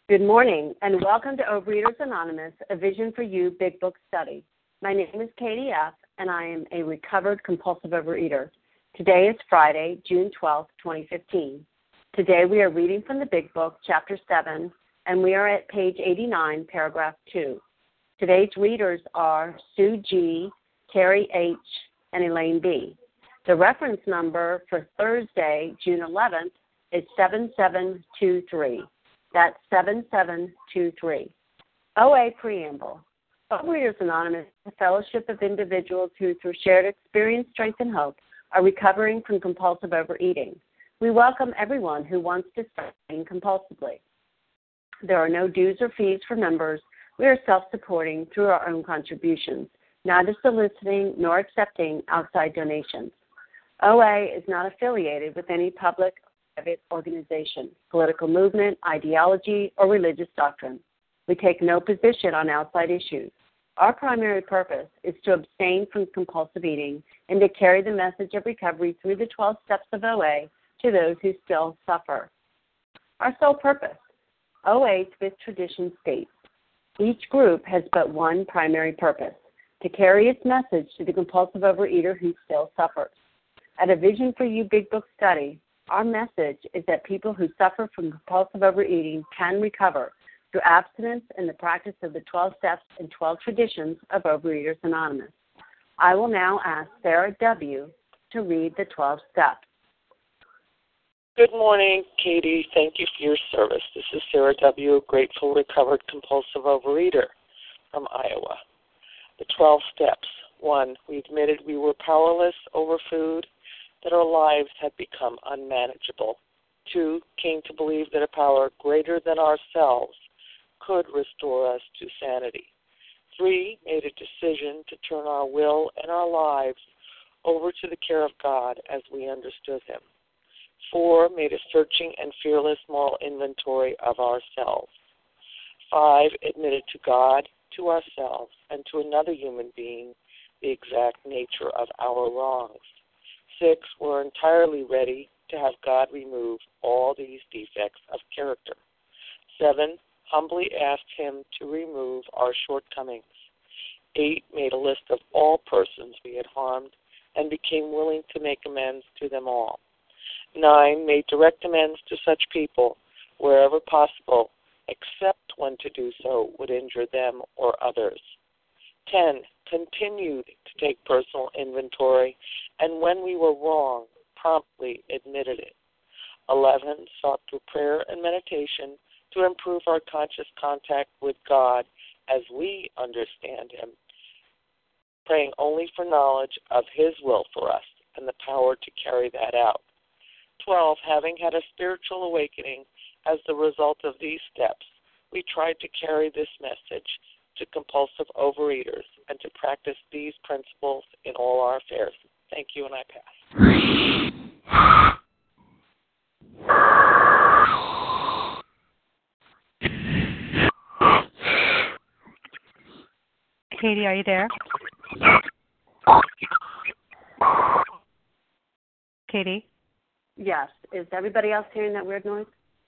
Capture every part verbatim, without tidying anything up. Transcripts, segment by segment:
Good morning, and welcome to Overeaters Anonymous, a Vision for You Big Book Study. My name is Katie F., and I am a recovered compulsive overeater. Today is Friday, June twelfth, twenty fifteen. Today we are reading from the Big Book, Chapter seven, and we are at page eighty-nine, paragraph two. Today's readers are Sue G., Terry H., and Elaine B. The reference number for Thursday, June eleventh, is seven seven two three. That's seven seven two three. O A Preamble. Overeaters Anonymous is a fellowship of individuals who, through shared experience, strength, and hope, are recovering from compulsive overeating. We welcome everyone who wants to start eating compulsively. There are no dues or fees for members. We are self-supporting through our own contributions, neither soliciting nor accepting outside donations. O A is not affiliated with any public private organization, political movement, ideology, or religious doctrine. We take no position on outside issues. Our primary purpose is to abstain from compulsive eating and to carry the message of recovery through the twelve steps of O A to those who still suffer. Our sole purpose. O A's fifth tradition states, each group has but one primary purpose, to carry its message to the compulsive overeater who still suffers. At a Vision for You Big Book Study, our message is that people who suffer from compulsive overeating can recover through abstinence and the practice of the twelve steps and twelve traditions of Overeaters Anonymous. I will now ask Sarah W. to read the twelve steps. Good morning, Katie. Thank you for your service. This is Sarah W., a grateful, recovered, compulsive overeater from Iowa. The twelve steps. One, we admitted we were powerless over food, that our lives had become unmanageable. Two, came to believe that a power greater than ourselves could restore us to sanity. Three, made a decision to turn our will and our lives over to the care of God as we understood Him. Four, made a searching and fearless moral inventory of ourselves. Five, admitted to God, to ourselves, and to another human being the exact nature of our wrongs. Six, we're entirely ready to have God remove all these defects of character. Seven, humbly asked Him to remove our shortcomings. Eight, made a list of all persons we had harmed and became willing to make amends to them all. Nine, made direct amends to such people wherever possible, except when to do so would injure them or others. Ten, continued to take personal inventory, and when we were wrong, promptly admitted it. Eleven, sought through prayer and meditation to improve our conscious contact with God as we understand Him, praying only for knowledge of His will for us and the power to carry that out. Twelve, having had a spiritual awakening as the result of these steps, we tried to carry this message to compulsive overeaters and to practice these principles in all our affairs. Thank you, and I pass. Katie, are you there? Katie? Yes. Is everybody else hearing that weird noise?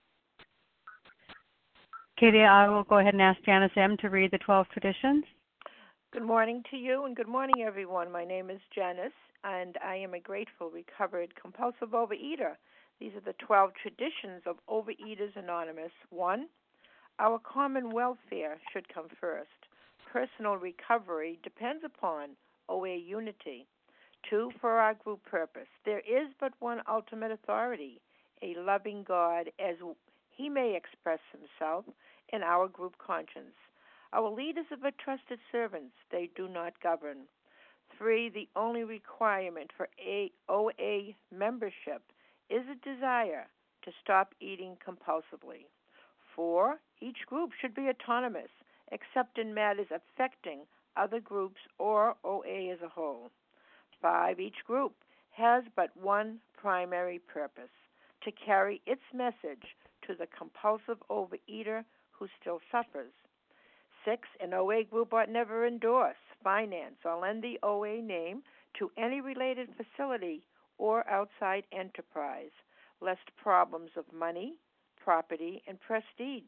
Katie, I will go ahead and ask Janice M. to read the twelve traditions. Good morning to you, and good morning, everyone. My name is Janice, and I am a grateful, recovered, compulsive overeater. These are the twelve traditions of Overeaters Anonymous. One, our common welfare should come first. Personal recovery depends upon O A unity. Two, for our group purpose, there is but one ultimate authority, a loving God as He may express Himself in our group conscience. Our leaders are but trusted servants. They do not govern. Three, the only requirement for a O A membership is a desire to stop eating compulsively. Four, each group should be autonomous, except in matters affecting other groups or O A as a whole. Five, each group has but one primary purpose, to carry its message to the compulsive overeater who still suffers. Six, an O A group ought never endorse, finance, or lend the O A name to any related facility or outside enterprise, lest problems of money, property, and prestige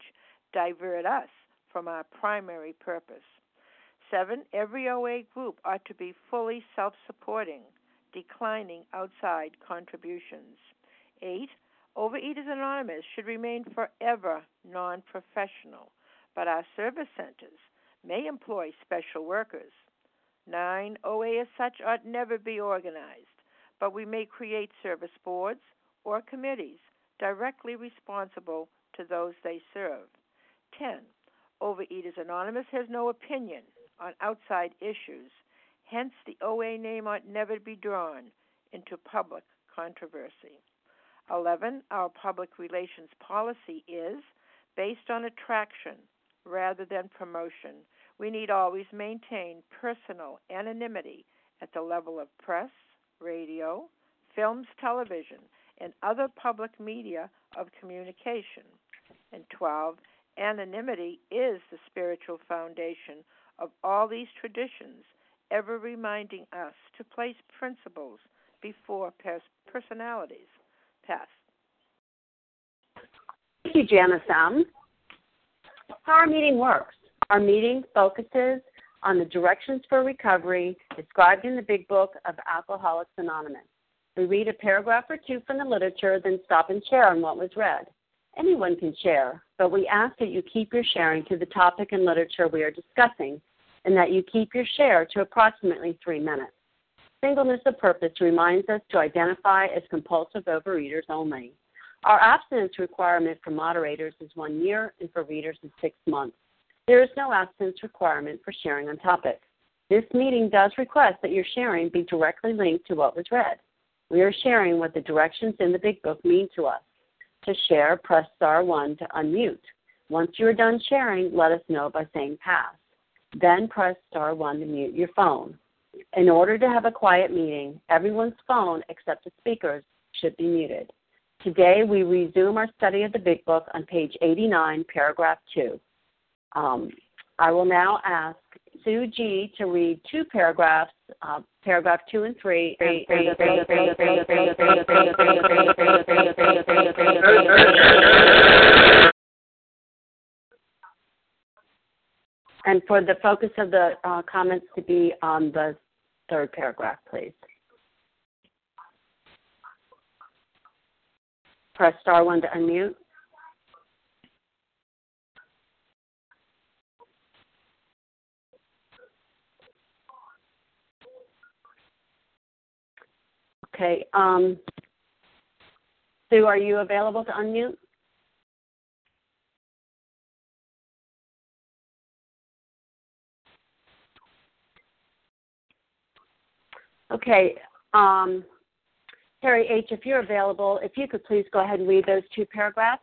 divert us from our primary purpose. Seven, every O A group ought to be fully self-supporting, declining outside contributions. Eight, Overeaters Anonymous should remain forever non-professional, but our service centers may employ special workers. Nine, O A as such ought never be organized, but we may create service boards or committees directly responsible to those they serve. Ten, Overeaters Anonymous has no opinion on outside issues. Hence, the O A name ought never be drawn into public controversy. Eleven, our public relations policy is based on attraction rather than promotion. We need always maintain personal anonymity at the level of press, radio, films, television, and other public media of communication. And twelve, anonymity is the spiritual foundation of all these traditions, ever reminding us to place principles before pers- personalities. Pass. Thank you, Janice M. How our meeting works. Our meeting focuses on the directions for recovery described in the Big Book of Alcoholics Anonymous. We read a paragraph or two from the literature, then stop and share on what was read. Anyone can share, but we ask that you keep your sharing to the topic and literature we are discussing, and that you keep your share to approximately three minutes. Singleness of purpose reminds us to identify as compulsive overeaters only. Our abstinence requirement for moderators is one year, and for readers is six months. There is no abstinence requirement for sharing on topic. This meeting does request that your sharing be directly linked to what was read. We are sharing what the directions in the Big Book mean to us. To share, press star one to unmute. Once you are done sharing, let us know by saying pass. Then press star one to mute your phone. In order to have a quiet meeting, everyone's phone except the speaker's should be muted. Today, we resume our study of the Big Book on page eighty-nine, paragraph two. Um, I will now ask Sue G. to read two paragraphs, uh, paragraph two and three. And, and for the focus of the uh, comments to be on the third paragraph, please. Press star one to unmute. Okay. Um, Sue, are you available to unmute? Okay. Um, Terry H., if you're available, if you could please go ahead and read those two paragraphs.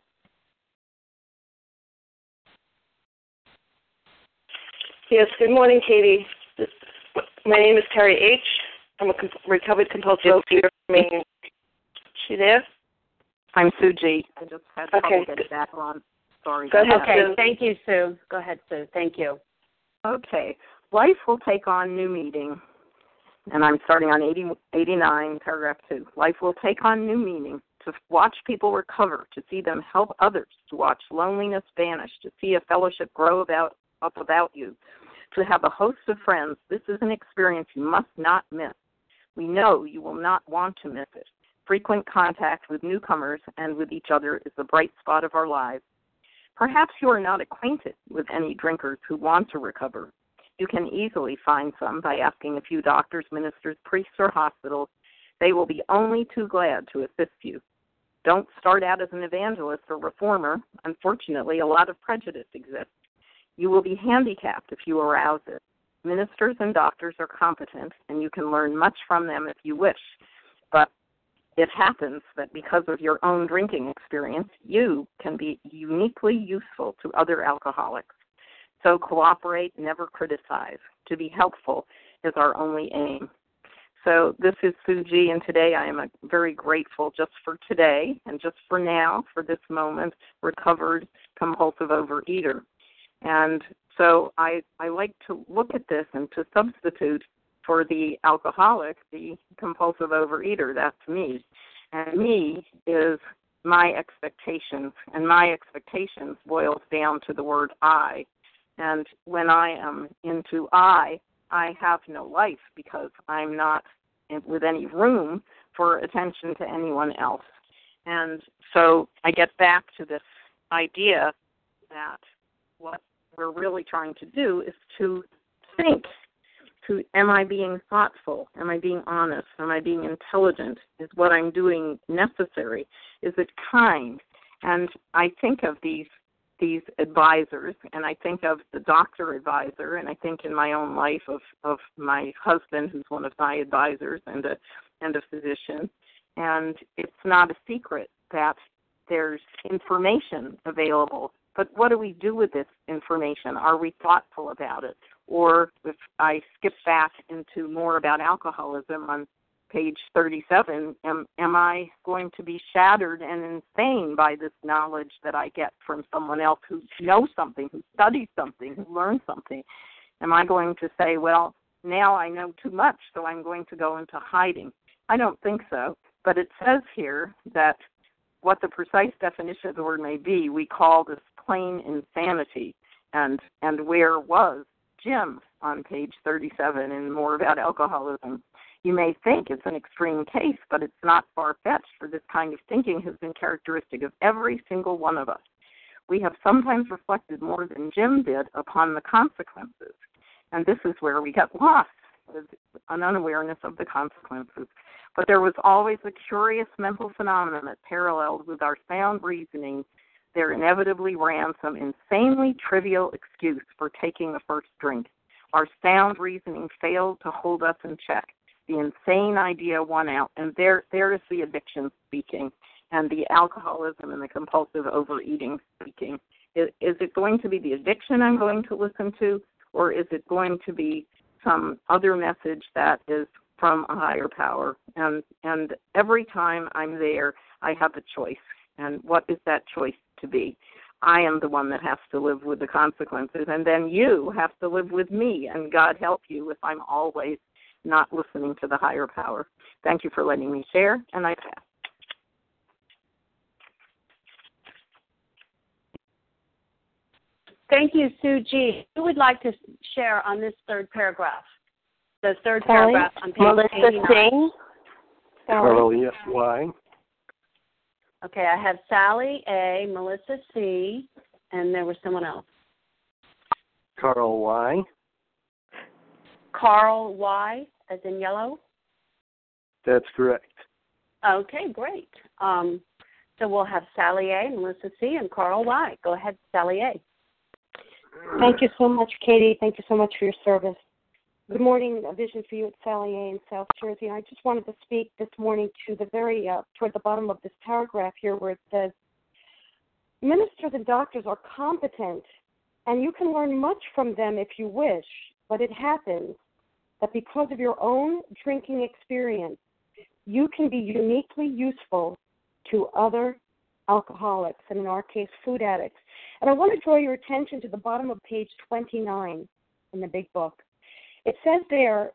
Yes, good morning, Katie. My name is Terry H. I'm a com- recovered compulsive overeater. She there? I'm Sue G. I just had trouble okay. getting back on. Sorry. Go ahead, Okay, Sue. thank you, Sue. Go ahead, Sue. Thank you. Okay. Life will take on new meaning. And I'm starting on eighty, eighty-nine, paragraph two. Life will take on new meaning. To watch people recover, to see them help others, to watch loneliness vanish, to see a fellowship grow about up without you, to have a host of friends. This is an experience you must not miss. We know you will not want to miss it. Frequent contact with newcomers and with each other is the bright spot of our lives. Perhaps you are not acquainted with any drinkers who want to recover. You can easily find some by asking a few doctors, ministers, priests, or hospitals. They will be only too glad to assist you. Don't start out as an evangelist or reformer. Unfortunately, a lot of prejudice exists. You will be handicapped if you arouse it. Ministers and doctors are competent, and you can learn much from them if you wish. But it happens that because of your own drinking experience, you can be uniquely useful to other alcoholics. So cooperate, never criticize. To be helpful is our only aim. So this is Sue G, and today I am very grateful just for today and just for now, for this moment, recovered compulsive overeater. And so I, I like to look at this and to substitute for the alcoholic, the compulsive overeater. That's me. And me is my expectations, and my expectations boils down to the word I. And when I am into I, I have no life because I'm not in, with any room for attention to anyone else. And so I get back to this idea that what we're really trying to do is to think. To, am I being thoughtful? Am I being honest? Am I being intelligent? Is what I'm doing necessary? Is it kind? And I think of these these advisors, and I think of the doctor advisor, and I think in my own life of, of my husband, who's one of my advisors and a and a physician. And it's not a secret that there's information available. But what do we do with this information? Are we thoughtful about it? Or if I skip back into more about alcoholism on page thirty-seven, am, am I going to be shattered and insane by this knowledge that I get from someone else who knows something, who studies something, who learns something? Am I going to say, well, now I know too much, so I'm going to go into hiding? I don't think so. But it says here that what the precise definition of the word may be, we call this plain insanity. And, and where was Jim on page thirty-seven and more about alcoholism? You may think it's an extreme case, but it's not far-fetched, for this kind of thinking has been characteristic of every single one of us. We have sometimes reflected more than Jim did upon the consequences, and this is where we get lost, with an unawareness of the consequences. But there was always a curious mental phenomenon that paralleled with our sound reasoning. There inevitably ran some insanely trivial excuse for taking the first drink. Our sound reasoning failed to hold us in check. The insane idea won out, and there, there is the addiction speaking, and the alcoholism and the compulsive overeating speaking. Is, is it going to be the addiction I'm going to listen to, or is it going to be some other message that is from a higher power? And, and every time I'm there, I have a choice. And what is that choice to be? I am the one that has to live with the consequences, and then you have to live with me, and God help you if I'm always not listening to the higher power. Thank you for letting me share, and I pass. Thank you, Sue G. Who would like to share on this third paragraph? The third Sally? paragraph on page Melissa eighty-nine. Singh. Carl, yes, why? Okay, I have Sally A., Melissa C., and there was someone else. Carl Y. Carl Y., as in yellow? That's correct. Okay, great. Um, so we'll have Sally A., Melissa C., and Carl Y. Go ahead, Sally A. Thank you so much, Katie. Thank you so much for your service. Good morning, A Vision for You at Sally A. in South Jersey. And I just wanted to speak this morning to the very, uh, toward the bottom of this paragraph here where it says, ministers and doctors are competent, and you can learn much from them if you wish, but it happens that because of your own drinking experience, you can be uniquely useful to other alcoholics, and in our case, food addicts. And I want to draw your attention to the bottom of page twenty-nine in the big book. It says there,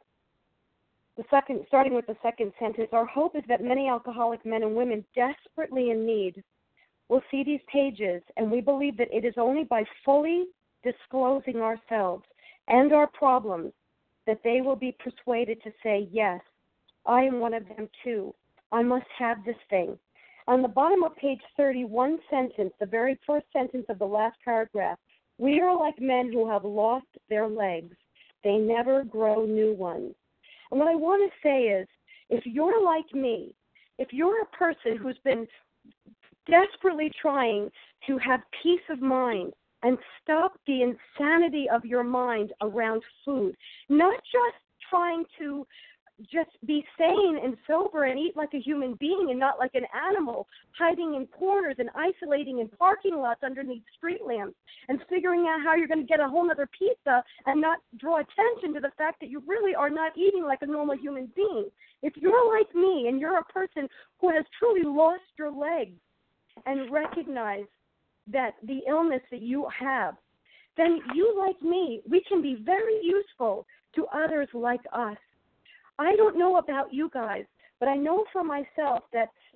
the second, starting with the second sentence, our hope is that many alcoholic men and women desperately in need will see these pages, and we believe that it is only by fully disclosing ourselves and our problems that they will be persuaded to say, yes, I am one of them too. I must have this thing. On the bottom of page thirty, one sentence, the very first sentence of the last paragraph, we are like men who have lost their legs. They never grow new ones. And what I want to say is, if you're like me, if you're a person who's been desperately trying to have peace of mind and stop the insanity of your mind around food, not just trying to just be sane and sober and eat like a human being and not like an animal, hiding in corners and isolating in parking lots underneath street lamps and figuring out how you're going to get a whole other pizza and not draw attention to the fact that you really are not eating like a normal human being. If you're like me and you're a person who has truly lost your legs and recognize that the illness that you have, then you, like me, we can be very useful to others like us. I don't know about you guys, but I know for myself that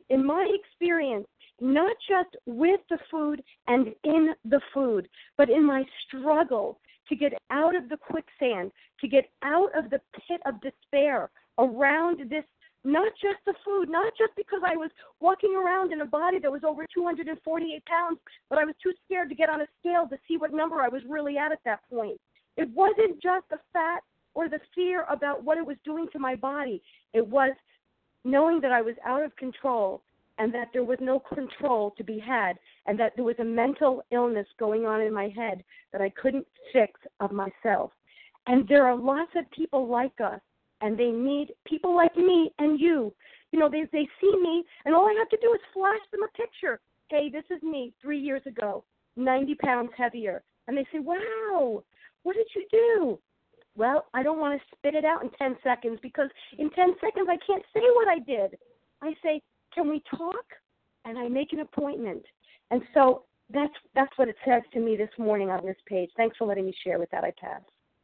in my experience, not just with the food and in the food, but in my struggle to get out of the quicksand, to get out of the pit of despair around this, not just the food, not just because I was walking around in a body that was over two hundred forty-eight pounds, but I was too scared to get on a scale to see what number I was really at at that point. It wasn't just the fat or the fear about what it was doing to my body. It was knowing that I was out of control and that there was no control to be had, and that there was a mental illness going on in my head that I couldn't fix of myself. And there are lots of people like us, and they need people like me and you. You know, they they see me, and all I have to do is flash them a picture. Hey, this is me three years ago, ninety pounds heavier. And they say, wow, what did you do? Well, I don't want to spit it out in ten seconds, because in ten seconds I can't say what I did. I say, can we talk? And I make an appointment. And so that's that's what it says to me this morning on this page. Thanks for letting me share with that. I pass.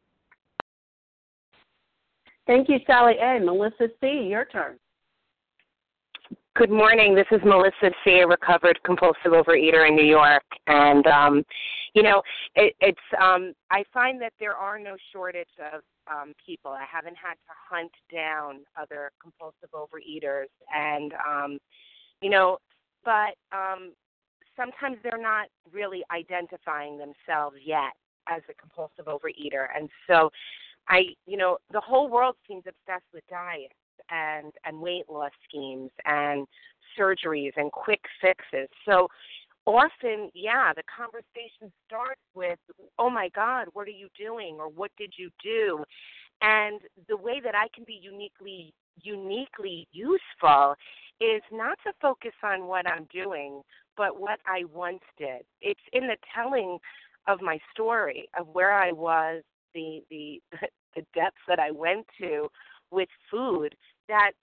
Thank you, Sally A. Melissa C., your turn. Good morning. This is Melissa C., a recovered compulsive overeater in New York. And, um, you know, it, it's um, I find that there are no shortage of um, people. I haven't had to hunt down other compulsive overeaters. And, um, you know, but um, sometimes they're not really identifying themselves yet as a compulsive overeater. And so I, you know, the whole world seems obsessed with diets and, and weight loss schemes and surgeries and quick fixes. So often, yeah, the conversation starts with, oh, my God, what are you doing, or what did you do? And the way that I can be uniquely, uniquely useful is not to focus on what I'm doing, but what I once did. It's in the telling of my story, of where I was, the the the depths that I went to with food, that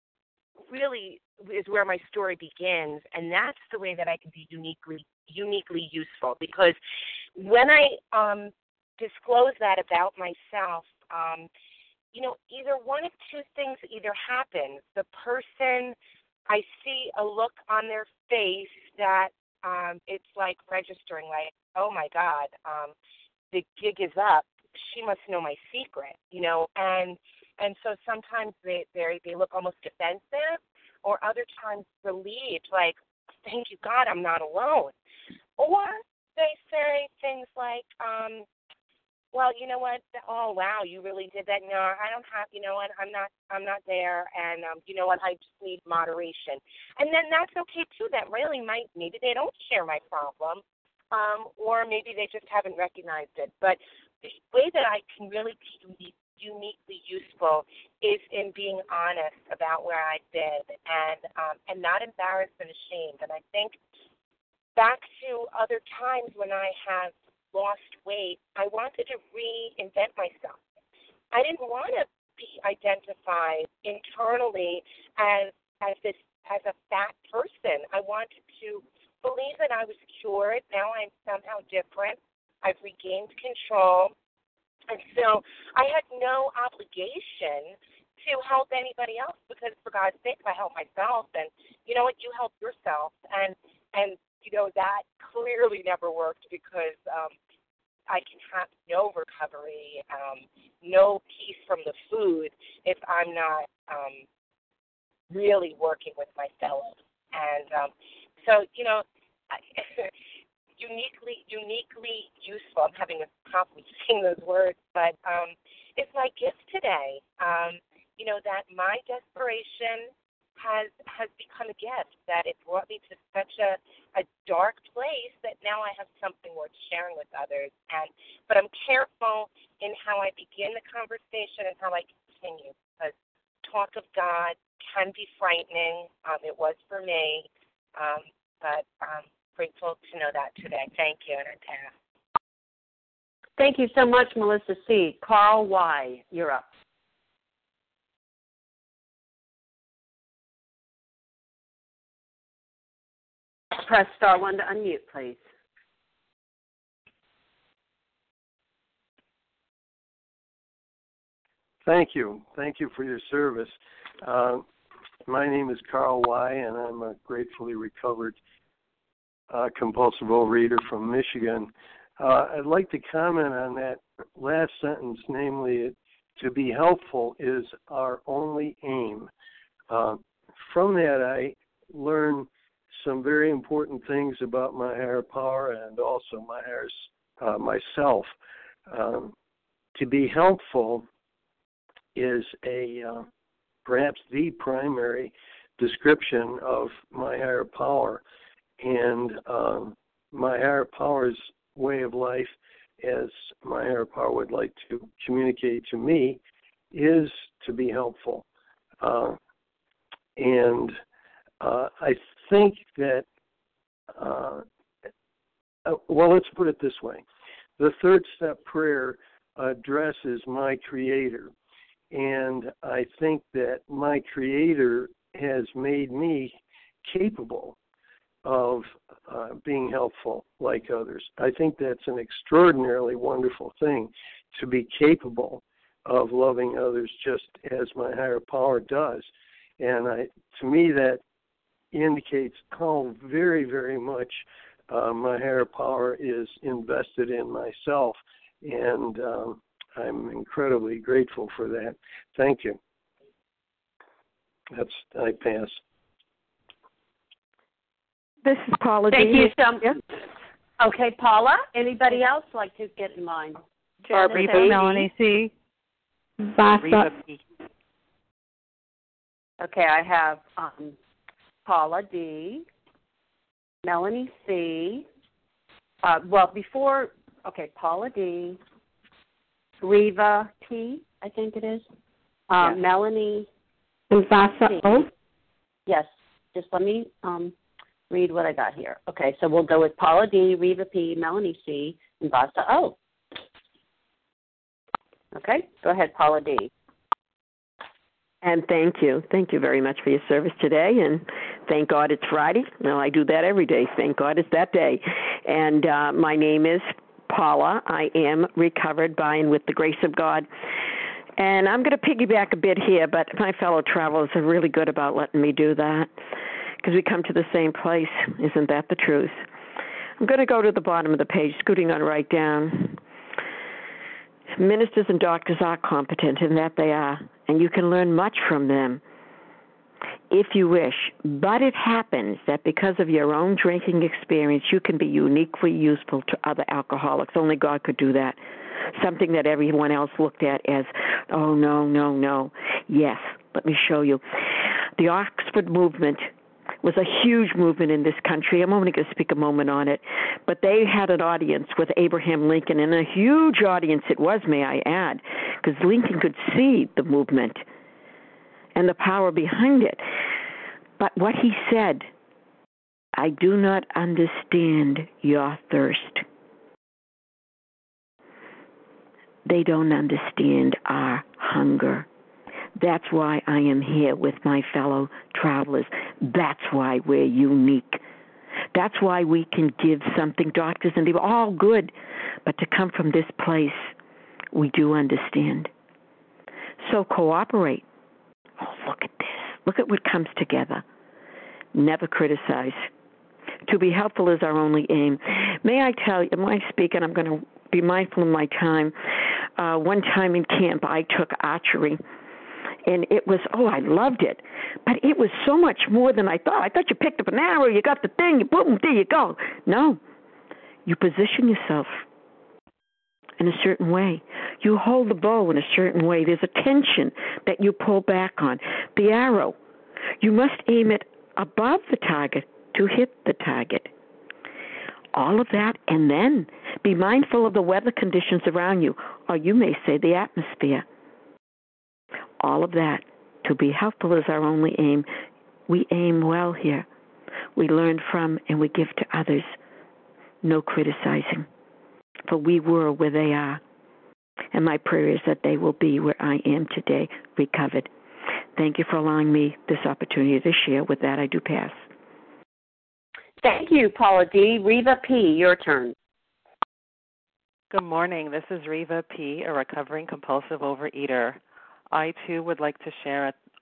really is where my story begins, and that's the way that I can be uniquely uniquely useful. Because when I um, disclose that about myself, um, you know, either one of two things either happens. The person, I see a look on their face that um, it's like registering, like, oh my God, um, the gig is up. She must know my secret, you know, and and so sometimes they they they look almost defensive, or other times relieved, like, thank you God, I'm not alone. Or they say things like, um, well, you know what? Oh wow, you really did that. No, I don't have. You know what? I'm not. I'm not there. And um, you know what? I just need moderation. And then that's okay too. That really might maybe they don't share my problem, um, or maybe they just haven't recognized it. But the way that I can really be uniquely useful is in being honest about where I've been, and um, and not embarrassed and ashamed. And I think back to other times when I have lost weight, I wanted to reinvent myself. I didn't want to be identified internally as as this as a fat person. I wanted to believe that I was cured. Now I'm somehow different. I've regained control. And so I had no obligation to help anybody else, because for God's sake, I help myself. And you know what? You help yourself. And, and you know, that clearly never worked, because um, I can have no recovery, um, no peace from the food if I'm not um, really working with myself. And um, so, you know, I, uniquely, uniquely useful. I'm having a problem saying those words, but um, it's my gift today. Um, you know, that my desperation has has become a gift, that it brought me to such a, a dark place that now I have something worth sharing with others. And but I'm careful in how I begin the conversation and how I continue, because talk of God can be frightening. Um, it was for me, um, but um, grateful to know that today. Thank you, and I pass. Thank you so much, Melissa C. Carl Y., you're up. Press star one to unmute, please. Thank you. Thank you for your service. Uh, my name is Carl Y., and I'm a gratefully recovered uh, compulsive overeater from Michigan. Uh, I'd like to comment on that last sentence, namely, to be helpful is our only aim. Uh, from that, I learned some very important things about my higher power and also my higher, uh, myself. Um, to be helpful is a uh, perhaps the primary description of my higher power, and um, my higher power's way of life, as my higher power would like to communicate to me, is to be helpful. Uh, and uh, I think that, uh, well, let's put it this way. The third step prayer addresses my Creator. And I think that my Creator has made me capable of uh, being helpful like others. I think that's an extraordinarily wonderful thing, to be capable of loving others just as my higher power does. And I, to me, that indicates how very, very much uh, my higher power is invested in myself. And um, I'm incredibly grateful for that. Thank you. That's, I pass. This is Paula. Thank D. you so much. Okay, Paula. Anybody else like to get in line? Reva, Melanie C. Vasa. Okay, I have um, Paula D. Melanie C. Uh, well, before, okay, Paula D. Reva P. I think it is. Um, yes. Melanie and Vasa C. O. Yes. Just let me um, read what I got here. Okay, so we'll go with Paula D., Reva P., Melanie C., and Vasa O. Okay, go ahead, Paula D. And thank you. Thank you very much for your service today. And thank God it's Friday. Well, I do that every day. Thank God it's that day. And uh, my name is Paula. I am recovered by and with the grace of God. And I'm going to piggyback a bit here, but my fellow travelers are really good about letting me do that because we come to the same place. Isn't that the truth? I'm going to go to the bottom of the page, scooting on right down. Ministers and doctors are competent in that they are, and you can learn much from them if you wish. But it happens that because of your own drinking experience, you can be uniquely useful to other alcoholics. Only God could do that. Something that everyone else looked at as, oh, no, no, no. Yes, let me show you. The Oxford movement was a huge movement in this country. I'm only going to speak a moment on it. But they had an audience with Abraham Lincoln, and a huge audience it was, may I add, because Lincoln could see the movement and the power behind it. But what he said, I do not understand your thirst. They don't understand our hunger. That's why I am here with my fellow travelers. That's why we're unique. That's why we can give something. Doctors and they're all good, but to come from this place, we do understand. So cooperate. Oh, look at this. Look at what comes together. Never criticize. To be helpful is our only aim. May I tell you, when I speak, and I'm going to be mindful of my time, uh, one time in camp I took archery. And it was, oh, I loved it. But it was so much more than I thought. I thought you picked up an arrow, you got the thing, you boom, there you go. No. You position yourself in a certain way. You hold the bow in a certain way. There's a tension that you pull back on. The arrow, you must aim it above the target to hit the target. All of that, and then be mindful of the weather conditions around you, or you may say the atmosphere. All of that, to be helpful is our only aim. We aim well here. We learn from and we give to others. No criticizing. For we were where they are. And my prayer is that they will be where I am today, recovered. Thank you for allowing me this opportunity to share. With that, I do pass. Thank you, Paula D. Reva P., your turn. Good morning. This is Reva P., a recovering compulsive overeater. I, too, would like to share a,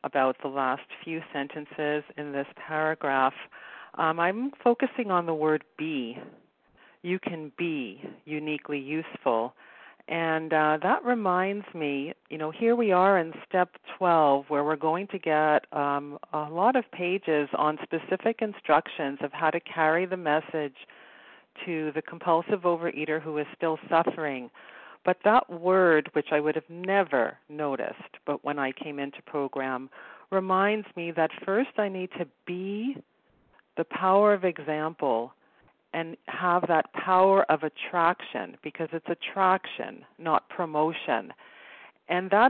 about the last few sentences in this paragraph. Um, I'm focusing on the word be. You can be uniquely useful. And uh, that reminds me, you know, here we are in step twelve, where we're going to get um, a lot of pages on specific instructions of how to carry the message to the compulsive overeater who is still suffering. But that word, which I would have never noticed, but when I came into program, reminds me that first I need to be the power of example and have that power of attraction, because it's attraction, not promotion. And that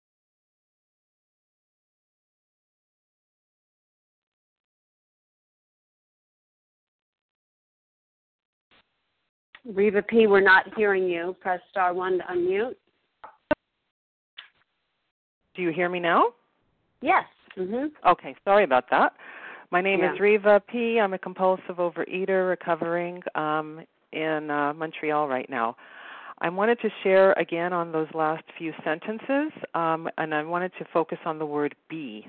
Reva P., we're not hearing you. Press star one to unmute. Do you hear me now? Yes. Mm-hmm. Okay, sorry about that. My name yeah. is Reva P. I'm a compulsive overeater recovering um, in uh, Montreal right now. I wanted to share again on those last few sentences, um, and I wanted to focus on the word be.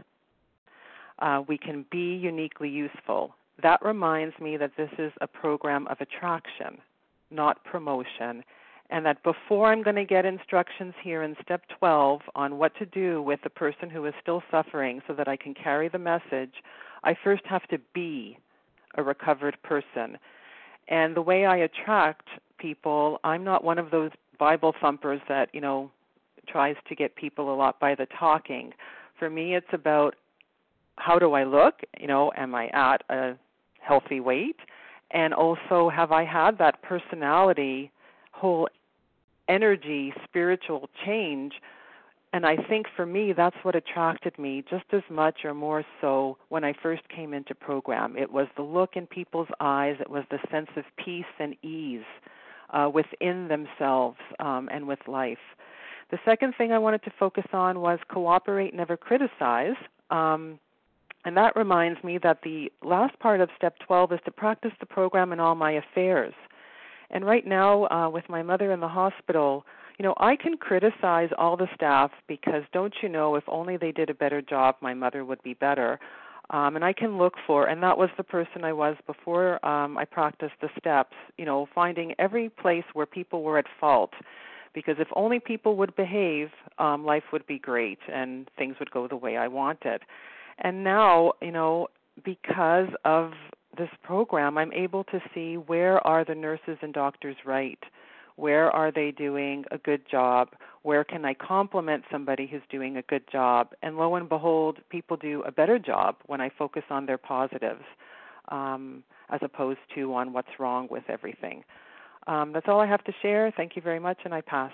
Uh, we can be uniquely useful. That reminds me that this is a program of attraction, not promotion, and that before I'm going to get instructions here in step twelve on what to do with the person who is still suffering so that I can carry the message, I first have to be a recovered person. And the way I attract people, I'm not one of those Bible thumpers that, you know, tries to get people a lot by the talking. For me, it's about how do I look? You know, am I at a healthy weight? And also, have I had that personality, whole energy, spiritual change? And I think for me, that's what attracted me just as much or more so when I first came into program. It was the look in people's eyes. It was the sense of peace and ease uh, within themselves um, and with life. The second thing I wanted to focus on was cooperate, never criticize. Um, and that reminds me that the last part of step twelve is to practice the program in all my affairs. And right now, uh, with my mother in the hospital, you know, I can criticize all the staff because, don't you know, if only they did a better job, my mother would be better. Um, and I can look for, and that was the person I was before um, I practiced the steps, you know, finding every place where people were at fault. Because if only people would behave, um, life would be great and things would go the way I wanted. And now, you know, because of this program, I'm able to see where are the nurses and doctors right. Where are they doing a good job? Where can I compliment somebody who's doing a good job? And lo and behold, people do a better job when I focus on their positives um, as opposed to on what's wrong with everything. Um, that's all I have to share. Thank you very much, and I pass.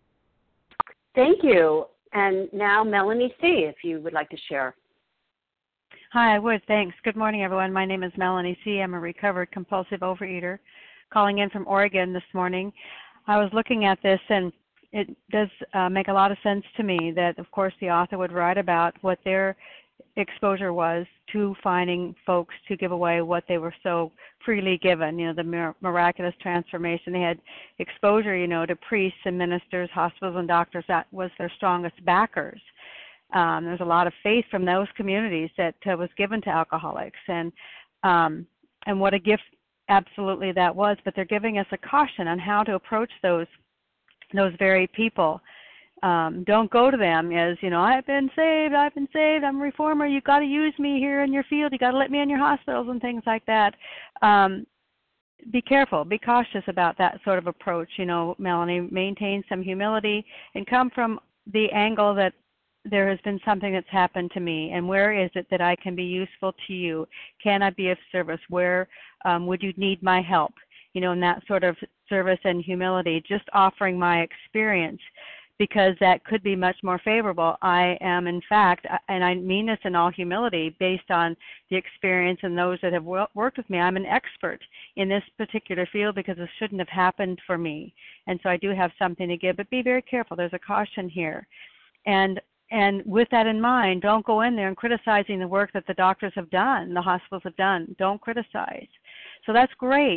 Thank you. And now Melanie C., if you would like to share. Hi, I would. Thanks. Good morning, everyone. My name is Melanie C. I'm a recovered compulsive overeater calling in from Oregon this morning. I was looking at this, and it does uh, make a lot of sense to me that, of course, the author would write about what their exposure was to finding folks to give away what they were so freely given, you know, the mir- miraculous transformation. They had exposure, you know, to priests and ministers, hospitals and doctors. That was their strongest backers. Um, there's a lot of faith from those communities that uh, was given to alcoholics, and um, and what a gift absolutely that was. But they're giving us a caution on how to approach those those very people. Um, don't go to them as, you know, I've been saved, I've been saved, I'm a reformer, you've got to use me here in your field, you've got to let me in your hospitals and things like that. Um, be careful, be cautious about that sort of approach. You know, Melanie, maintain some humility and come from the angle that there has been something that's happened to me, and where is it that I can be useful to you? Can I be of service? Where um, would you need my help? You know, in that sort of service and humility, just offering my experience, because that could be much more favorable. I am, in fact, and I mean this in all humility, based on the experience and those that have worked with me, I'm an expert in this particular field because this shouldn't have happened for me. And so I do have something to give, but be very careful. There's a caution here. And And with that in mind, don't go in there and criticizing the work that the doctors have done, the hospitals have done. Don't criticize. So that's great.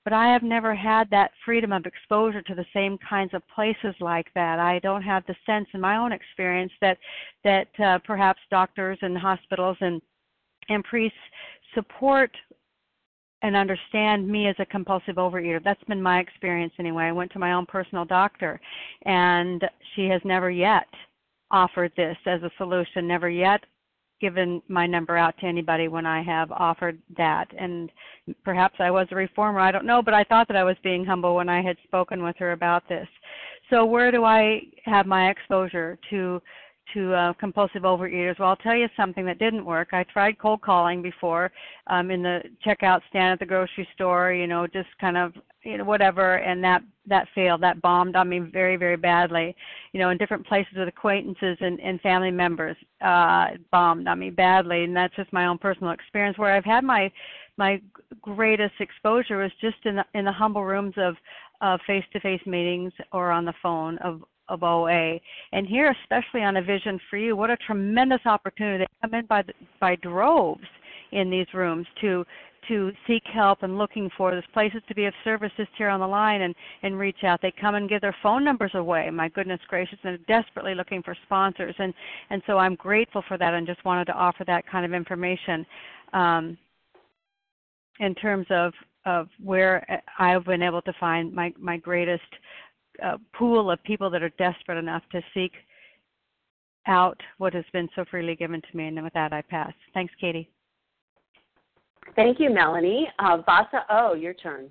but I have never had that freedom of exposure to the same kinds of places like that. I don't have the sense in my own experience that that uh, perhaps doctors and hospitals and and priests support and understand me as a compulsive overeater. That's been my experience anyway. I went to my own personal doctor, and she has never yet offered this as a solution, never yet given my number out to anybody when I have offered that. And perhaps I was a reformer, I don't know, but I thought that I was being humble when I had spoken with her about this. So where do I have my exposure to to uh, compulsive overeaters? Well, I'll tell you something that didn't work. I tried cold calling before um, in the checkout stand at the grocery store, you know, just kind of, you know, whatever, and that, that failed. That bombed on me very, very badly. You know, in different places with acquaintances and, and family members, uh, it bombed on me badly, and that's just my own personal experience. Where I've had my my greatest exposure was just in the, in the humble rooms of uh, face-to-face meetings or on the phone of of O A. And here, especially on A Vision for You, what a tremendous opportunity. They come in by the, by droves in these rooms to to seek help and looking for. There's places to be of service just here on the line and, and reach out. They come and give their phone numbers away, my goodness gracious, and they're desperately looking for sponsors. And, and so I'm grateful for that and just wanted to offer that kind of information um, in terms of, of where I've been able to find my, my greatest Uh, pool of people that are desperate enough to seek out what has been so freely given to me. And with that, I pass. Thanks, Katie. Thank you, Melanie. Uh, Vasa, oh, your turn.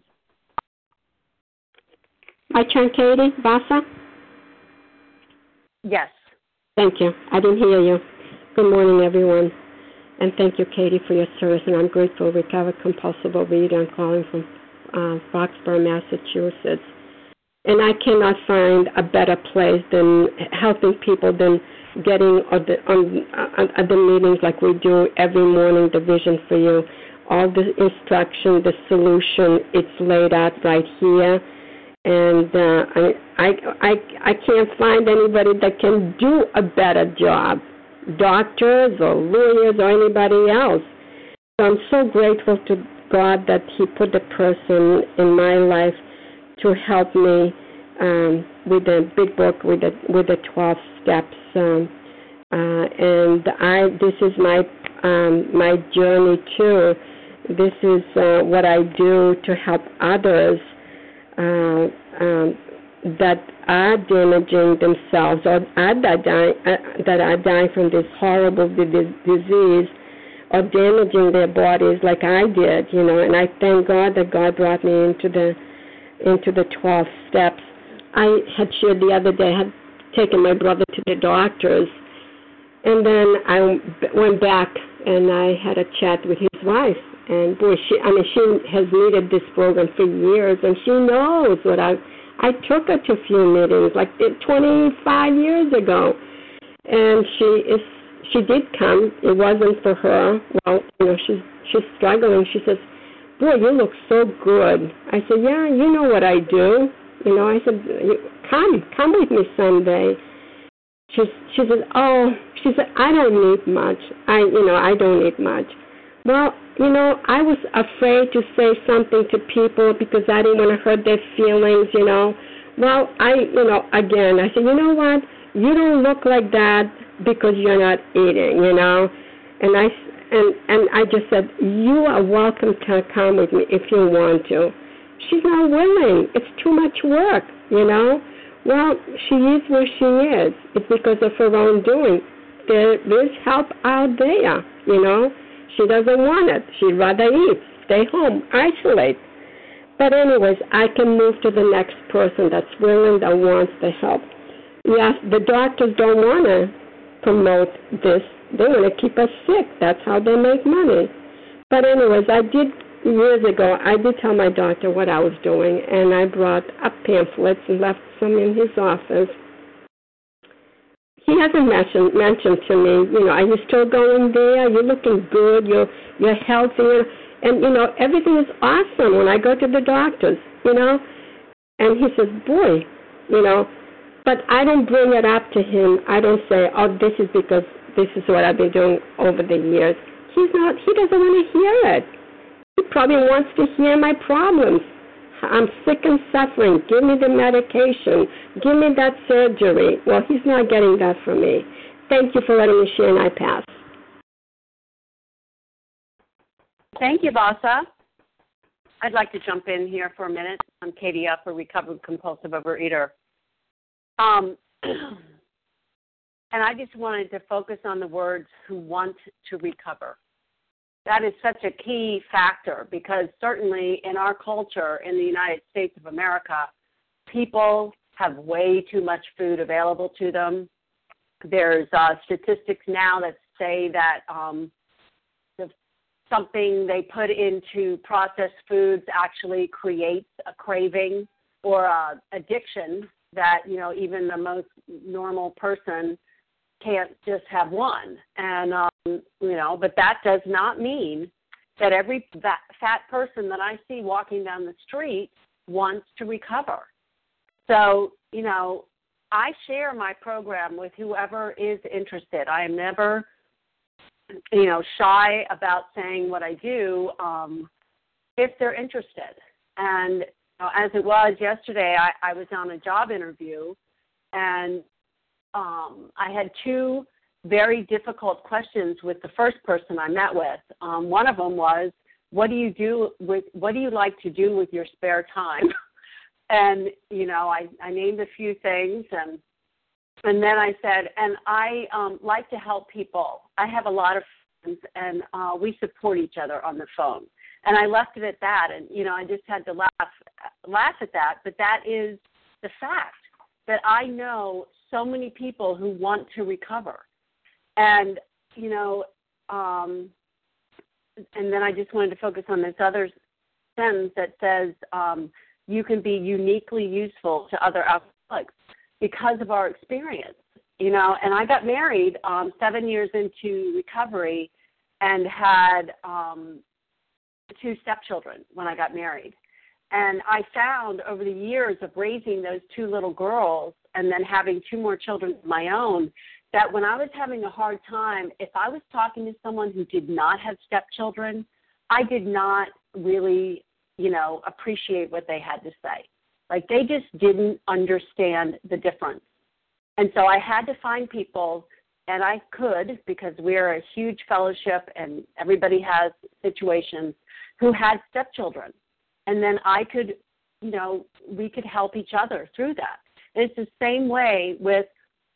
My turn, Katie. Vasa? Yes. Thank you. I didn't hear you. Good morning, everyone. And thank you, Katie, for your service. And I'm grateful, recovered compulsive overeater. I'm calling from uh, Foxborough, Massachusetts. And I cannot find a better place than helping people than getting on the, on, on the meetings like we do every morning, the Vision for You. All the instruction, the solution, it's laid out right here. And uh, I, I, I, I can't find anybody that can do a better job, doctors or lawyers or anybody else. So I'm so grateful to God that He put the person in my life to help me um, with the big book, with the with the twelve steps, um, uh, and I. This is my um, my journey too. This is uh, what I do to help others uh, um, that are damaging themselves or are that dying uh, that are dying from this horrible disease or damaging their bodies like I did, you know. And I thank God that God brought me into the into the twelve steps. I had shared the other day, I had taken my brother to the doctors, and then I went back and I had a chat with his wife. And boy, she, I mean, she has needed this program for years, and she knows what I, I took her to a few meetings, like twenty-five years ago, and she is, she did come. It wasn't for her. Well, you know, she's, she's struggling. She says, boy, you look so good. I said, yeah, you know what I do. You know, I said, come, come with me someday. She, she said, oh, she said, I don't need much. I, you know, I don't need much. Well, you know, I was afraid to say something to people because I didn't want to hurt their feelings, you know. Well, I, you know, again, I said, you know what? You don't look like that because you're not eating, you know. And I, and, and I just said, you are welcome to come with me if you want to. She's not willing. It's too much work, you know. Well, she is where she is. It's because of her own doing. There is help out there, you know. She doesn't want it. She'd rather eat, stay home, isolate. But anyways, I can move to the next person that's willing, that wants the help. Yes, the doctors don't want to promote this. They want to keep us sick. That's how they make money. But anyways, I did, years ago, I did tell my doctor what I was doing, and I brought up pamphlets and left some in his office. He hasn't mentioned, mentioned to me, you know, are you still going there? You're looking good. You're, you're healthy. And, you know, everything is awesome when I go to the doctors, you know. And he says, boy, you know, but I don't bring it up to him. I don't say, oh, this is because this is what I've been doing over the years. He's not, he doesn't want to hear it. He probably wants to hear my problems. I'm sick and suffering. Give me the medication. Give me that surgery. Well, he's not getting that from me. Thank you for letting me share, and I pass. Thank you, Vasa. I'd like to jump in here for a minute. I'm Katie F., a recovered compulsive overeater. Um, and I just wanted to focus on the words who want to recover. That is such a key factor because certainly in our culture in the United States of America, people have way too much food available to them. There's uh, statistics now that say that um, the, something they put into processed foods actually creates a craving or a addiction that, you know, even the most normal person can't just have one. And, um, you know, but that does not mean that every fat, fat person that I see walking down the street wants to recover. So, you know, I share my program with whoever is interested. I am never, you know, shy about saying what I do um, if they're interested. And you know, as it was yesterday, I, I was on a job interview, and um, I had two very difficult questions with the first person I met with. Um, one of them was, "What do you do with? What do you like to do with your spare time?" And, you know, I, I named a few things, and and then I said, and I um, like to help people. I have a lot of friends, and uh, we support each other on the phone. And I left it at that, and, you know, I just had to laugh, laugh at that. But that is the fact that I know so many people who want to recover. And, you know, um, and then I just wanted to focus on this other sentence that says, um, you can be uniquely useful to other alcoholics because of our experience, you know. And I got married um, seven years into recovery and had um, two stepchildren when I got married. And I found over the years of raising those two little girls and then having two more children of my own that when I was having a hard time, if I was talking to someone who did not have stepchildren, I did not really you know, appreciate what they had to say. Like, they just didn't understand the difference. And so I had to find people, and I could, because we're a huge fellowship and everybody has situations, who had stepchildren. And then I could, you know, we could help each other through that. And it's the same way with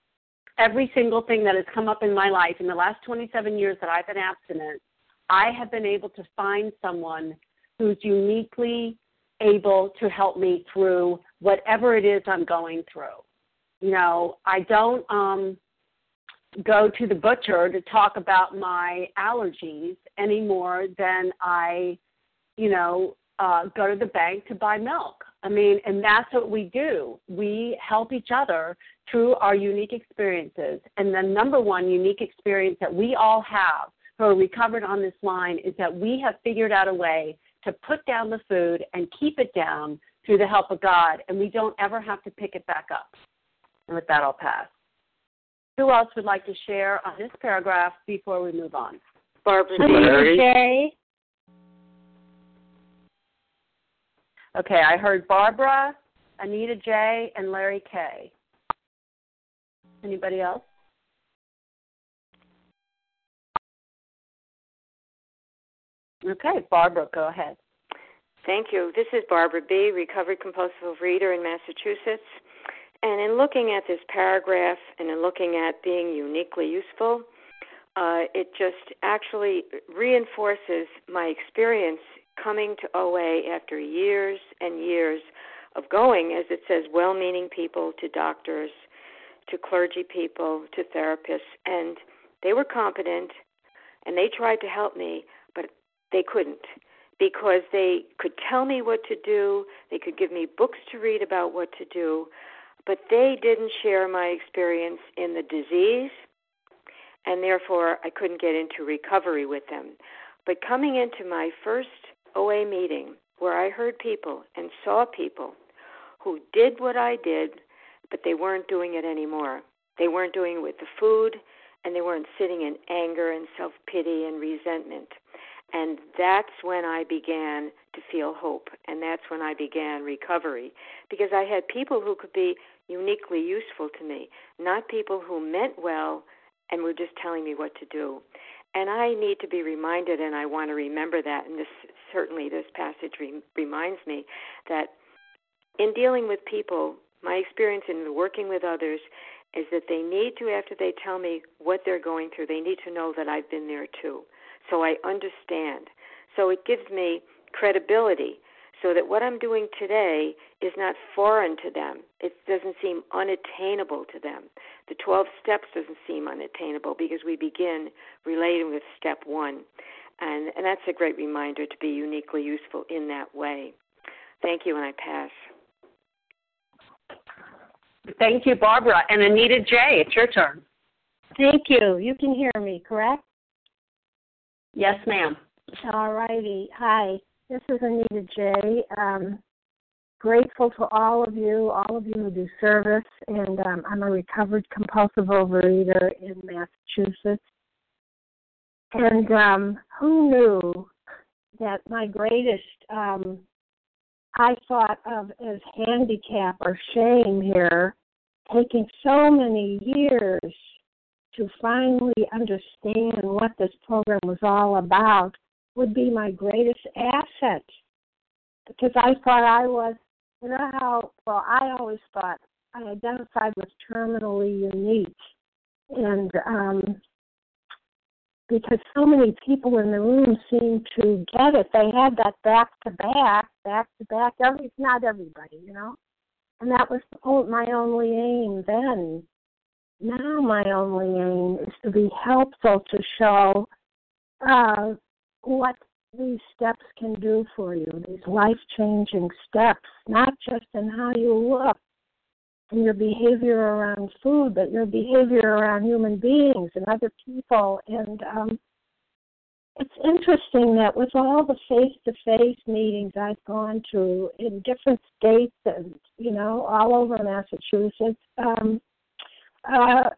every single thing that has come up in my life. In the last twenty-seven years that I've been abstinent, I have been able to find someone who's uniquely able to help me through whatever it is I'm going through. You know, I don't um, go to the butcher to talk about my allergies any more than I, you know, uh, go to the bank to buy milk. I mean, and that's what we do. We help each other through our unique experiences. And the number one unique experience that we all have who are recovered on this line is that we have figured out a way to put down the food and keep it down through the help of God, and we don't ever have to pick it back up. And with that, I'll pass. Who else would like to share on this paragraph before we move on? Barbara J. Okay, I heard Barbara, Anita J., and Larry K. Anybody else? Okay, Barbara, go ahead. Thank you. This is Barbara B., recovered compulsive overeater in Massachusetts. And in looking at this paragraph and in looking at being uniquely useful, uh, it just actually reinforces my experience coming to O A after years and years of going, as it says, well-meaning people to doctors, to clergy people, to therapists, and they were competent, and they tried to help me, but they couldn't, because they could tell me what to do, they could give me books to read about what to do, but they didn't share my experience in the disease, and therefore I couldn't get into recovery with them. But coming into my first O A meeting, where I heard people and saw people who did what I did, but they weren't doing it anymore. They weren't doing it with the food, and they weren't sitting in anger and self-pity and resentment. And that's when I began to feel hope, and that's when I began recovery, because I had people who could be uniquely useful to me, not people who meant well and were just telling me what to do. And I need to be reminded, and I want to remember that, and this certainly this passage re- reminds me that in dealing with people, my experience in working with others is that they need to, after they tell me what they're going through, they need to know that I've been there too. So I understand. So it gives me credibility so that what I'm doing today is not foreign to them. It doesn't seem unattainable to them. The twelve steps doesn't seem unattainable because we begin relating with step one. And, and that's a great reminder to be uniquely useful in that way. Thank you, and I pass. Thank you, Barbara. And Anita J., it's your turn. Thank you. You can hear me, correct? Yes, ma'am. All righty. Hi, this is Anita J. Um, grateful to all of you, all of you who do service, and um, I'm a recovered compulsive overeater in Massachusetts. And um, who knew that my greatest, um, I thought of as handicap or shame here, taking so many years to finally understand what this program was all about, would be my greatest asset. Because I thought I was, you know how, well, I always thought I identified with terminally unique. And um, because so many people in the room seemed to get it, they had that back-to-back, back-to-back, every, not everybody, you know. And that was my only aim then. Now my only aim is to be helpful to show uh, what these steps can do for you, these life-changing steps, not just in how you look and your behavior around food, but your behavior around human beings and other people. And um, it's interesting that with all the face-to-face meetings I've gone to in different states and, you know, all over Massachusetts, um, uh,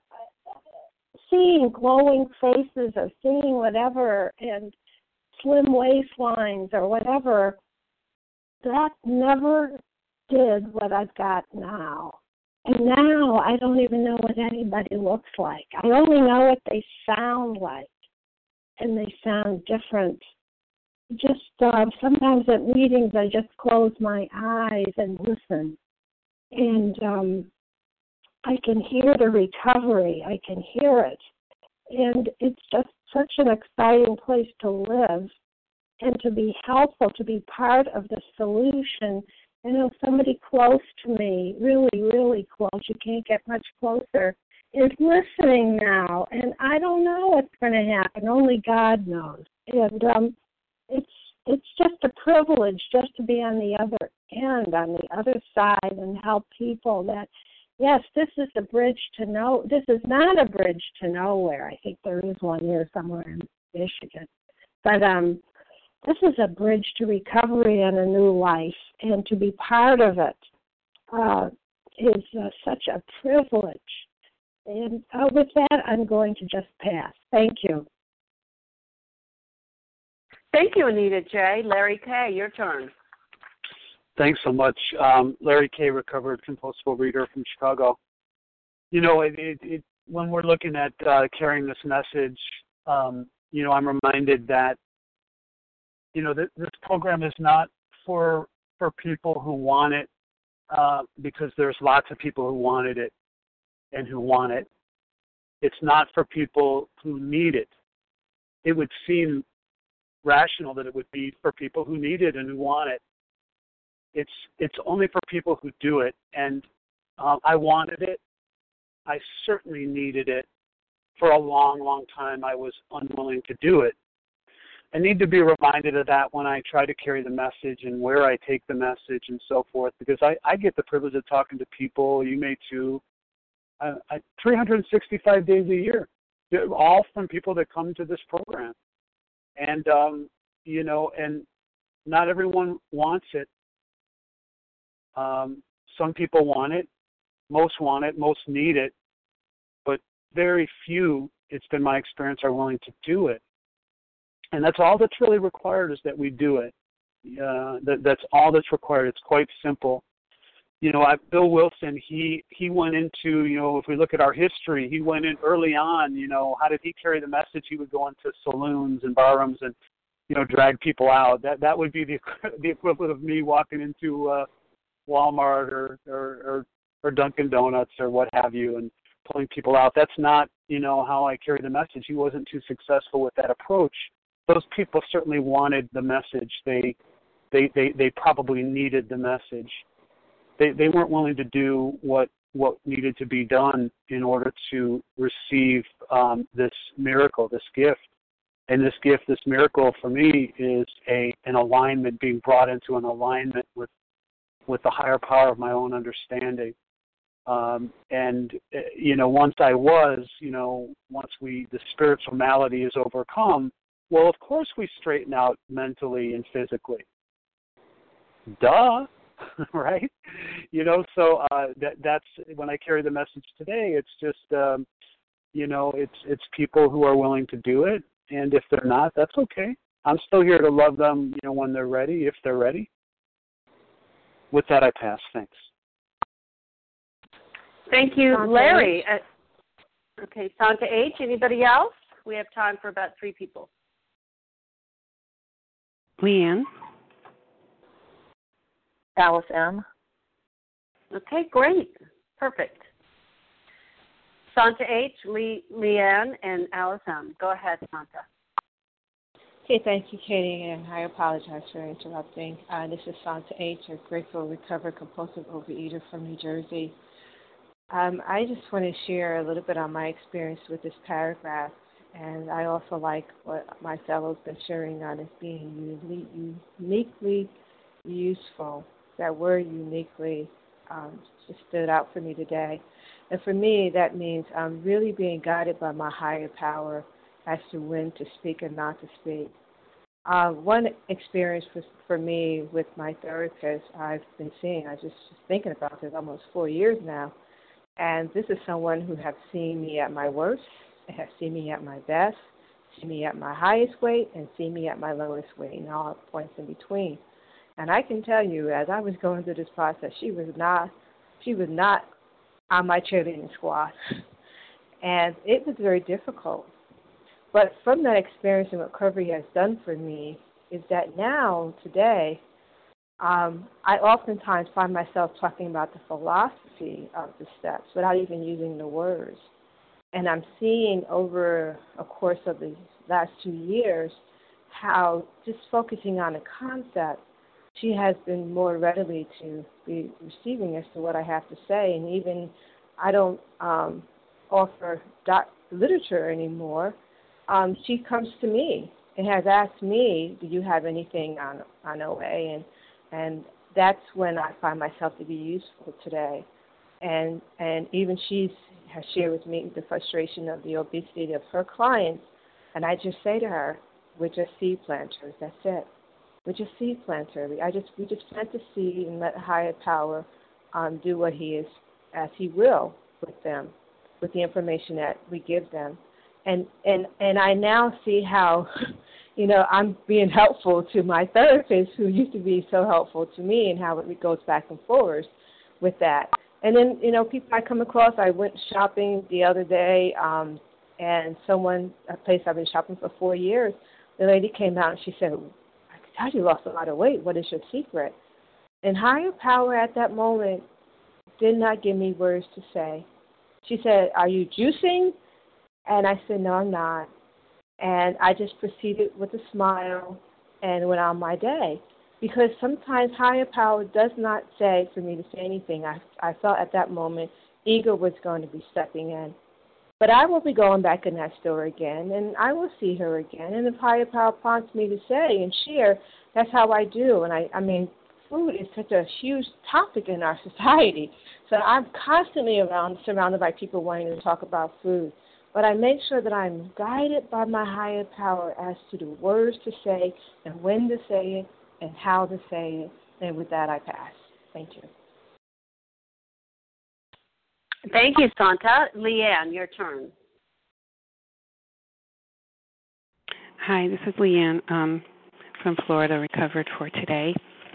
seeing glowing faces or seeing whatever and slim waistlines or whatever, that never did what I've got now. And now I don't even know what anybody looks like. I only know what they sound like, and they sound different. Just uh, sometimes at meetings I just close my eyes and listen, and um, I can hear the recovery. I can hear it. And it's just such an exciting place to live and to be helpful, to be part of the solution. You know, somebody close to me, really, really close, you can't get much closer, is listening now. And I don't know what's going to happen. Only God knows. And um, it's it's just a privilege just to be on the other end, on the other side, and help people that, yes, this is a bridge to no. This is not a bridge to nowhere. I think there is one here somewhere in Michigan. But um, this is a bridge to recovery and a new life, and to be part of it uh, is uh, such a privilege. And uh, with that, I'm going to just pass. Thank you. Thank you, Anita J. Larry K., your turn. Thanks so much. Um, Larry K., recovered compulsive overeater from Chicago. You know, it, it, it, when we're looking at uh, carrying this message, um, you know, I'm reminded that, you know, th- this program is not for for people who want it, uh, because there's lots of people who wanted it and who want it. It's not for people who need it. It would seem rational that it would be for people who need it and who want it. It's it's only for people who do it, and uh, I wanted it. I certainly needed it. For a long, long time, I was unwilling to do it. I need to be reminded of that when I try to carry the message and where I take the message and so forth, because I, I get the privilege of talking to people, you may too, uh, three hundred sixty-five days a year, all from people that come to this program. And, um, you know, and not everyone wants it. Um, some people want it, most want it, most need it, but very few, it's been my experience, are willing to do it. And that's all that's really required is that we do it. Uh, that, that's all that's required. It's quite simple. You know, I, Bill Wilson, he, he went into, you know, if we look at our history, he went in early on, you know, how did he carry the message? He would go into saloons and barrooms and, you know, drag people out. That that would be the the equivalent of me walking into uh, Walmart or, or, or, or Dunkin' Donuts or what have you and pulling people out. That's not, you know, how I carry the message. He wasn't too successful with that approach. Those people certainly wanted the message. They they, they, they probably needed the message. They they weren't willing to do what what needed to be done in order to receive um, this miracle, this gift. And this gift, this miracle for me is a an alignment, being brought into an alignment with with the higher power of my own understanding. Um, and, you know, once I was, you know, once we, the spiritual malady is overcome, well, of course we straighten out mentally and physically. Duh. Right? You know, so uh, that that's when I carry the message today. It's just, um, you know, it's it's people who are willing to do it, and if they're not, that's okay. I'm still here to love them, you know, when they're ready, if they're ready. With that, I pass. Thanks. Thank you, Larry. Uh, okay, Santa H. Anybody else? We have time for about three people. Leanne. Alice M. Okay, great. Perfect. Santa H., Lee, Leanne, and Alice M. Go ahead, Santa. Okay, thank you, Katie, and I apologize for interrupting. Uh, this is Santa H., a grateful, recovered, compulsive overeater from New Jersey. Um, I just want to share a little bit on my experience with this paragraph, and I also like what my fellow's been sharing on as being unique, uniquely useful. That word uniquely um, just stood out for me today. And for me, that means I'm really being guided by my higher power as to when to speak and not to speak. Uh, one experience for, for me with my therapist I've been seeing, I just was thinking about this almost four years now, and this is someone who has seen me at my worst, has seen me at my best, seen me at my highest weight, and seen me at my lowest weight, and all points in between. And I can tell you, as I was going through this process, she was not, she was not on my cheerleading squad, and it was very difficult. But from that experience and what recovery has done for me is that now, today, um, I oftentimes find myself talking about the philosophy of the steps without even using the words. And I'm seeing over a course of the last two years how just focusing on a concept, she has been more readily to be receiving as to what I have to say. And even I don't um, offer doc- literature anymore. Um, she comes to me and has asked me, do you have anything on, on O A? And, and that's when I find myself to be useful today. And, and even she has shared with me the frustration of the obesity of her clients. And I just say to her, we're just seed planters, that's it. We're just seed planters. I just we just plant the seed and let higher power um, do what he is as he will with them, with the information that we give them. And and and I now see how, you know, I'm being helpful to my therapist who used to be so helpful to me, and how it goes back and forth with that. And then, you know, people I come across, I went shopping the other day, um, and someone, a place I've been shopping for four years, the lady came out and she said, I could tell you lost a lot of weight. What is your secret? And higher power at that moment did not give me words to say. She said, are you juicing? And I said, no, I'm not. And I just proceeded with a smile and went on my day. Because sometimes higher power does not say for me to say anything. I, I felt at that moment ego was going to be stepping in. But I will be going back in that store again, and I will see her again. And if higher power prompts me to say and share, that's how I do. And I, I mean, food is such a huge topic in our society. So I'm constantly around, surrounded by people wanting to talk about food. But I make sure that I'm guided by my higher power as to the words to say and when to say it and how to say it. And with that, I pass. Thank you. Thank you, Santa. Leanne, your turn. Hi, this is Leanne um, from Florida, recovered for today.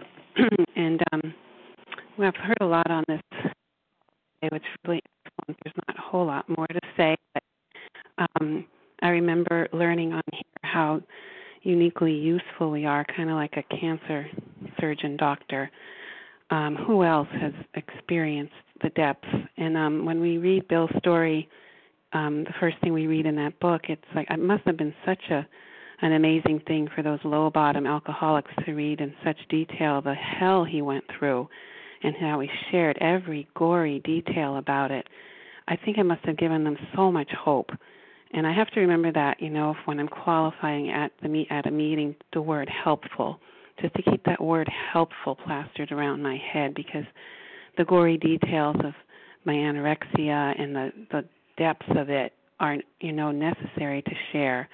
and um, well, I've heard a lot on this today, which is really excellent. There's not a whole lot more to say, but um, I remember learning on here how uniquely useful we are, kind of like a cancer surgeon doctor. Um, who else has experienced the depth? And um, when we read Bill's story, um, the first thing we read in that book, it's like it must have been such a an amazing thing for those low-bottom alcoholics to read in such detail the hell he went through and how he shared every gory detail about it. I think it must have given them so much hope. And I have to remember that, you know, if when I'm qualifying at the meet at a meeting, the word helpful, just to keep that word helpful plastered around my head, because the gory details of my anorexia and the, the depths of it are, you know, necessary to share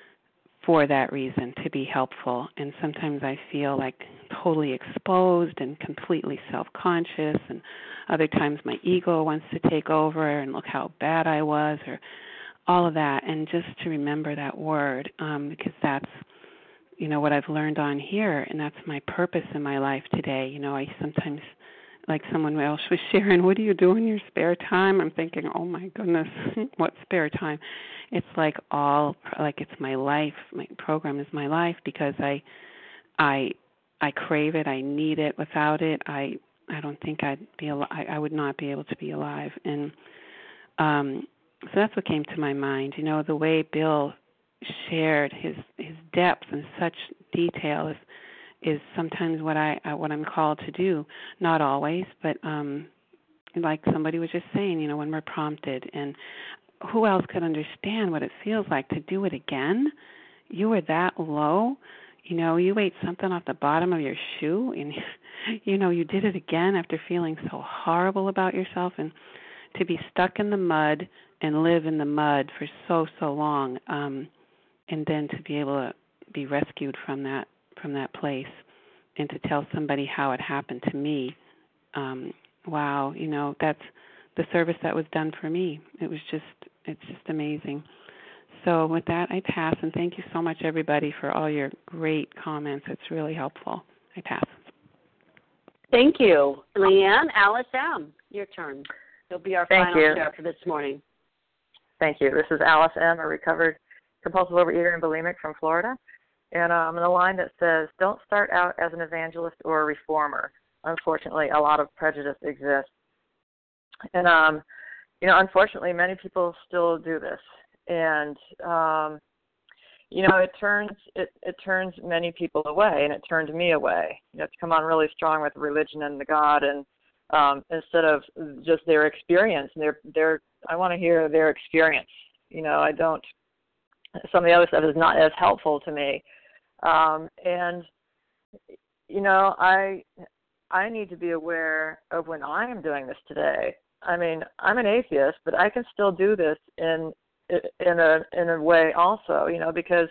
for that reason, to be helpful. And sometimes I feel like totally exposed and completely self-conscious, and other times my ego wants to take over and look how bad I was, or all of that. And just to remember that word, um, because that's, you know, what I've learned on here, and that's my purpose in my life today. You know, I sometimes, like someone else was sharing, what do you do in your spare time? I'm thinking, oh my goodness, what spare time? It's like all, like it's my life. My program is my life, because I, I, I crave it. I need it. Without it, I, I don't think I'd be, al- I, I would not be able to be alive. And um, so that's what came to my mind. You know, the way Bill shared his his depth in such detail is is sometimes what I uh, what I'm called to do. Not always, but um, like somebody was just saying, you know, when we're prompted. And who else could understand what it feels like to do it again? You were that low. You know, you ate something off the bottom of your shoe, and, you know, you did it again after feeling so horrible about yourself. And to be stuck in the mud and live in the mud for so, so long, um, and then to be able to be rescued from that from that place and to tell somebody how it happened to me, um, wow, you know, that's the service that was done for me. It was just, it's just amazing. So with that, I pass, and thank you so much, everybody, for all your great comments. It's really helpful. I pass. Thank you. Leanne, Alice M., your turn. You'll be our Thank final you. share for this morning. Thank you. This is Alice M., a recovered compulsive overeater and bulimic from Florida. And I'm in a line that says, don't start out as an evangelist or a reformer. Unfortunately, a lot of prejudice exists. And, um, you know, unfortunately, many people still do this. And, um, you know, it turns it, it turns many people away, and it turned me away. You have to come on really strong with religion and the God, and um, instead of just their experience. Their, their, I want to hear their experience. You know, I don't, some of the other stuff is not as helpful to me. Um, and, you know, I I need to be aware of when I am doing this today. I mean, I'm an atheist, but I can still do this in in a in a way also, you know, because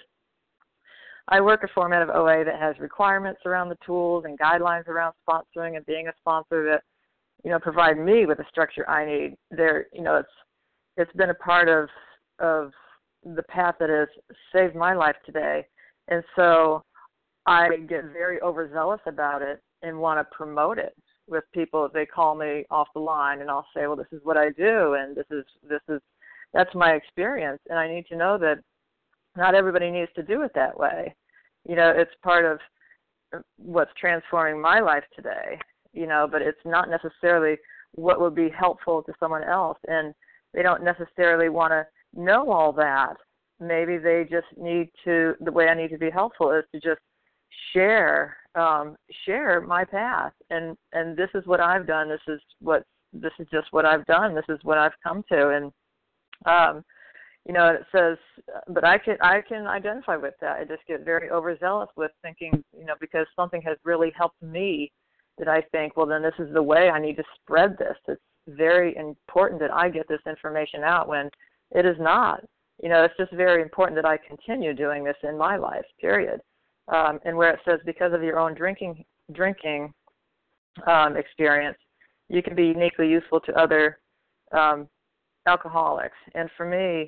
I work a format of O A that has requirements around the tools and guidelines around sponsoring and being a sponsor that, you know, provide me with the structure I need. There, you know, it's it's been a part of of the path that has saved my life today. And so I get very overzealous about it and want to promote it with people. They call me off the line, and I'll say, well, this is what I do, and this is this is that's my experience. And I need to know that not everybody needs to do it that way. You know, it's part of what's transforming my life today, you know, but it's not necessarily what would be helpful to someone else. And they don't necessarily want to know all that. Maybe they just need to, the way I need to be helpful is to just share, um, share my path. And, and this is what I've done. This is what, this is just what I've done. This is what I've come to. And, um, you know, it says, but I can, I can identify with that. I just get very overzealous with thinking, you know, because something has really helped me, that I think, well, then this is the way I need to spread this. It's very important that I get this information out when it is not. You know, it's just very important that I continue doing this in my life, period. Um, and where it says, because of your own drinking drinking um, experience, you can be uniquely useful to other um, alcoholics. And for me,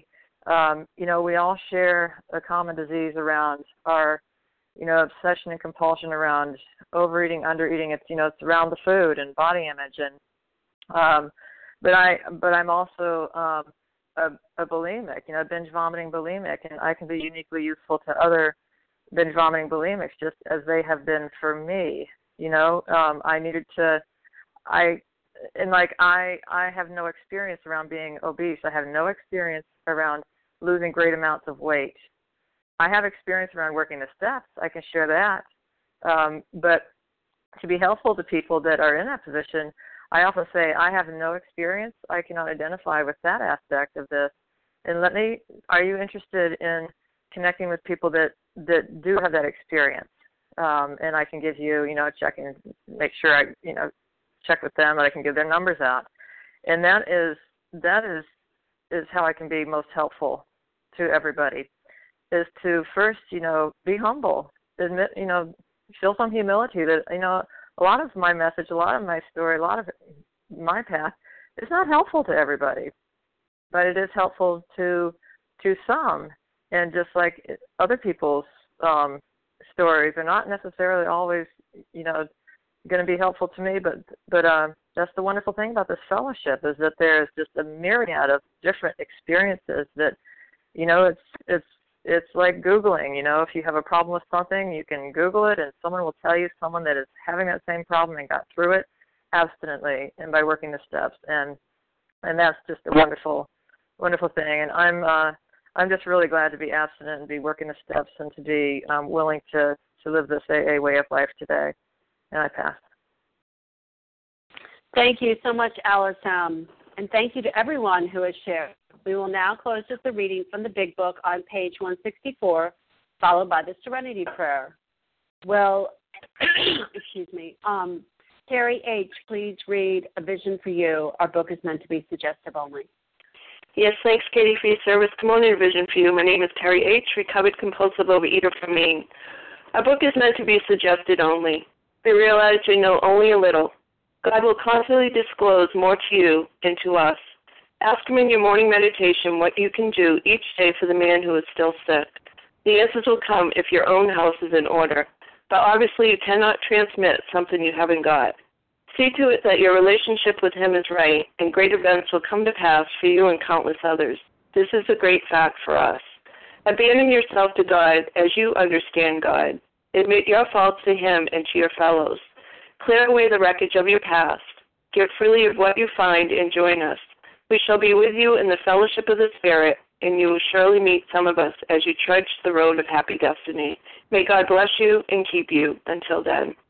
um, you know, we all share a common disease around our, you know, obsession and compulsion around overeating, undereating. It's, you know, it's around the food and body image. And, um, but I, but I'm also, um, a, a bulimic, you know, binge vomiting bulimic, and I can be uniquely useful to other binge vomiting bulimics just as they have been for me. You know, um, I needed to, I, and like I, I have no experience around being obese. I have no experience around losing great amounts of weight. I have experience around working the steps. I can share that. Um, but to be helpful to people that are in that position, I often say, I have no experience. I cannot identify with that aspect of this. And let me, are you interested in connecting with people that, that do have that experience? Um, and I can give you, you know, check and make sure I, you know, check with them, that I can give their numbers out. And that is, that is, is how I can be most helpful to everybody, is to first, you know, be humble, admit, you know, feel some humility that, you know, a lot of my message, a lot of my story, a lot of my path is not helpful to everybody, but it is helpful to to some. And just like other people's um, stories are not necessarily always, you know, going to be helpful to me, but but uh, that's the wonderful thing about this fellowship, is that there's just a myriad of different experiences that, you know, it's it's it's like Googling. You know, if you have a problem with something, you can Google it, and someone will tell you someone that is having that same problem and got through it abstinently and by working the steps, and and that's just a wonderful, wonderful thing. And I'm uh, I'm just really glad to be abstinent and be working the steps and to be um, willing to to live this A A way of life today. And I pass. Thank you so much, Alice, um, and thank you to everyone who has shared. We will now close with the reading from the Big Book on page one sixty-four, followed by the Serenity Prayer. Well, excuse me, um, Terry H., please read A Vision for You. Our book is meant to be suggestive only. Yes, thanks, Katie, for your service. Good morning, A Vision for You. My name is Terry H., recovered compulsive overeater from Maine. Our book is meant to be suggested only. We realize we know only a little. God will constantly disclose more to you and to us. Ask him in your morning meditation what you can do each day for the man who is still sick. The answers will come if your own house is in order, but obviously you cannot transmit something you haven't got. See to it that your relationship with him is right, and great events will come to pass for you and countless others. This is a great fact for us. Abandon yourself to God as you understand God. Admit your faults to him and to your fellows. Clear away the wreckage of your past. Give freely of what you find and join us. We shall be with you in the fellowship of the Spirit, and you will surely meet some of us as you trudge the road of happy destiny. May God bless you and keep you until then.